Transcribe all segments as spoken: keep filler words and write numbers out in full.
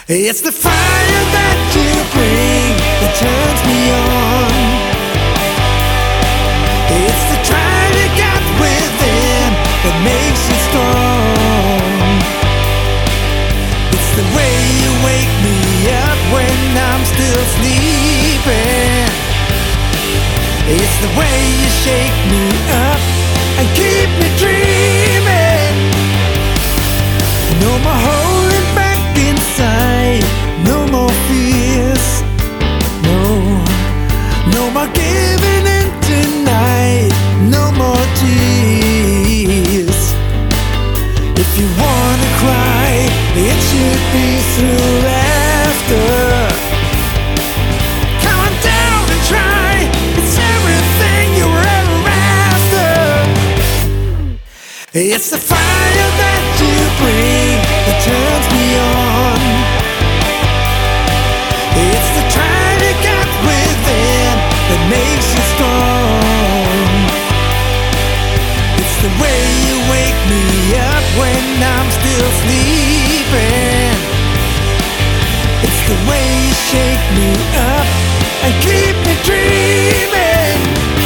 It's the fire that you bring that turns me on. It's the drive you got within that makes you strong. It's the way you wake me up when I'm still sleeping. It's the way you shake me up and keep me dreaming. No more holding back inside, no more fears. No, no more giving in tonight, no more tears. If you wanna cry, it should be through laughter. Come on down and try, it's everything you were ever after. It's the fire that you bring that turns me on. It's the drive you got within that makes you strong. It's the way you wake me up when I'm still sleeping. It's the way you shake me up and keep me dreaming.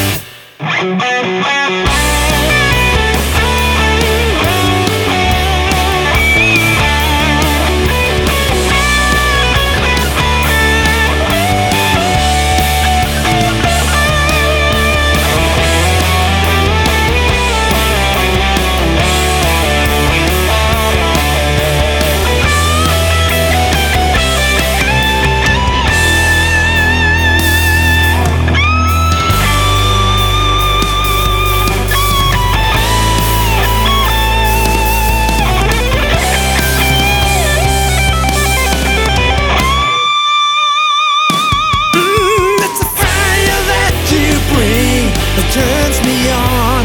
Turns me on.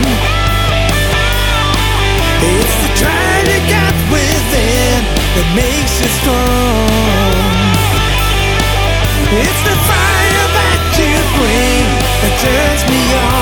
It's the drive you got within that makes you strong. It's the fire that you bring that turns me on.